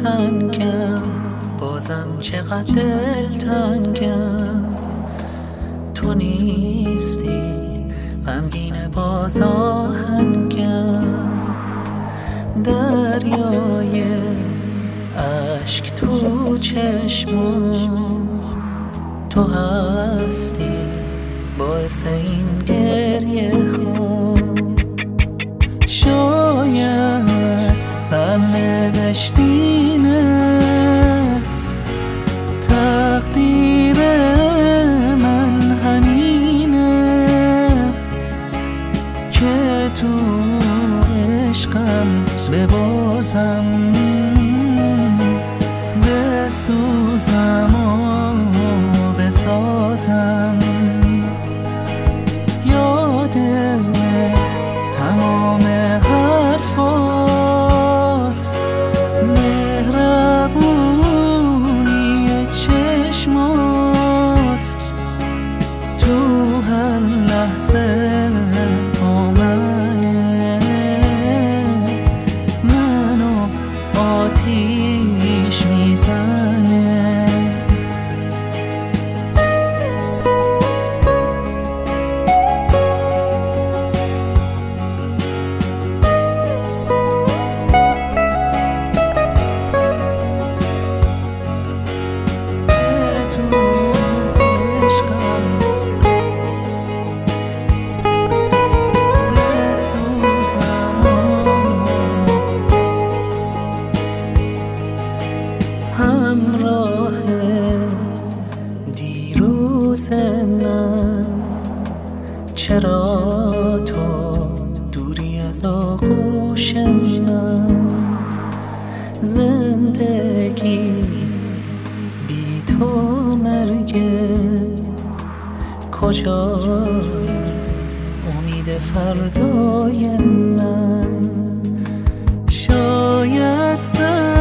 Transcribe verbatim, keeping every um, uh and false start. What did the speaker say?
تنگم، بازم چقدر دلتنگم. تو نیستی غمگین باز آهنگم، دریای عشق تو چشمم. تو هستی باعث این گریه ها. شاید سرنوشتینه، تقدیر من همینه که تو عشقم ببازم، بسوزم و بسازم. یاده تمام حرفات، مهربونی چشمات، تو هر لحظه با منه، منو آتیش میزنه. همراه دیروز من، چرا تو دوری از آغوش من؟ زندگی بی تو مرگه، کجای امید فردای من؟ شاید